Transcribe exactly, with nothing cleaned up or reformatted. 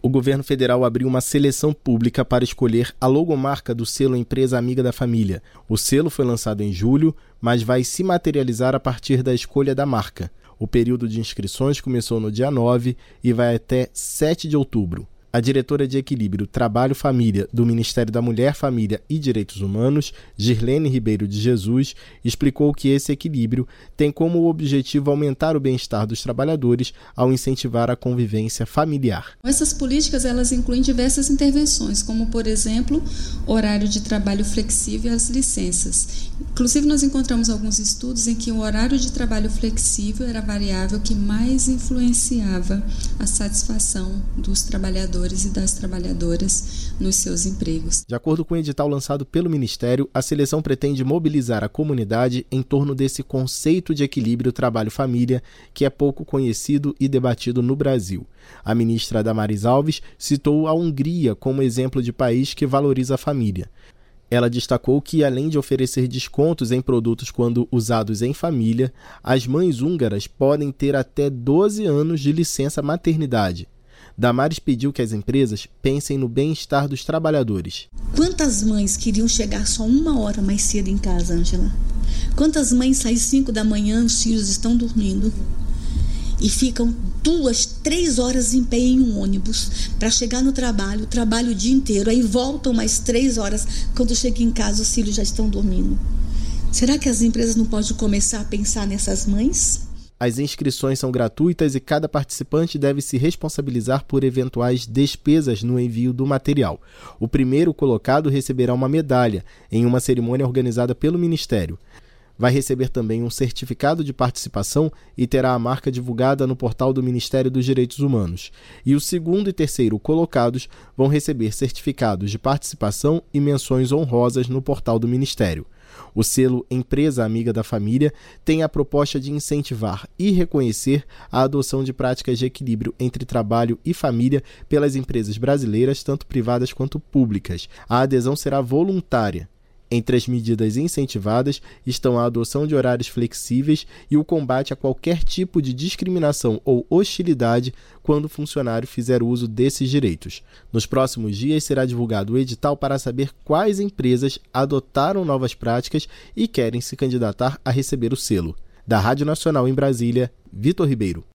O governo federal abriu uma seleção pública para escolher a logomarca do selo Empresa Amiga da Família. O selo foi lançado em julho, mas vai se materializar a partir da escolha da marca. O período de inscrições começou no dia nove e vai até sete de outubro. A diretora de Equilíbrio Trabalho-Família do Ministério da Mulher, Família e Direitos Humanos, Girlene Ribeiro de Jesus, explicou que esse equilíbrio tem como objetivo aumentar o bem-estar dos trabalhadores ao incentivar a convivência familiar. Essas políticas elas incluem diversas intervenções, como, por exemplo, horário de trabalho flexível e as licenças. Inclusive, nós encontramos alguns estudos em que o horário de trabalho flexível era a variável que mais influenciava a satisfação dos trabalhadores e das trabalhadoras nos seus empregos. De acordo com o edital lançado pelo Ministério, a seleção pretende mobilizar a comunidade em torno desse conceito de equilíbrio trabalho-família, que é pouco conhecido e debatido no Brasil. A ministra Damares Alves citou a Hungria como exemplo de país que valoriza a família. Ela destacou que, além de oferecer descontos em produtos quando usados em família, as mães húngaras podem ter até doze anos de licença maternidade. Damares pediu que as empresas pensem no bem-estar dos trabalhadores. Quantas mães queriam chegar só uma hora mais cedo em casa, Ângela? Quantas mães saem cinco da manhã, os filhos estão dormindo e ficam duas, três horas em pé em um ônibus para chegar no trabalho, trabalho o dia inteiro, aí voltam mais três horas, quando chega em casa os filhos já estão dormindo. Será que as empresas não podem começar a pensar nessas mães? As inscrições são gratuitas e cada participante deve se responsabilizar por eventuais despesas no envio do material. O primeiro colocado receberá uma medalha em uma cerimônia organizada pelo Ministério. Vai receber também um certificado de participação e terá a marca divulgada no portal do Ministério dos Direitos Humanos. E o segundo e terceiro colocados vão receber certificados de participação e menções honrosas no portal do Ministério. O selo Empresa Amiga da Família tem a proposta de incentivar e reconhecer a adoção de práticas de equilíbrio entre trabalho e família pelas empresas brasileiras, tanto privadas quanto públicas. A adesão será voluntária. Entre as medidas incentivadas estão a adoção de horários flexíveis e o combate a qualquer tipo de discriminação ou hostilidade quando o funcionário fizer uso desses direitos. Nos próximos dias será divulgado o edital para saber quais empresas adotaram novas práticas e querem se candidatar a receber o selo. Da Rádio Nacional em Brasília, Vitor Ribeiro.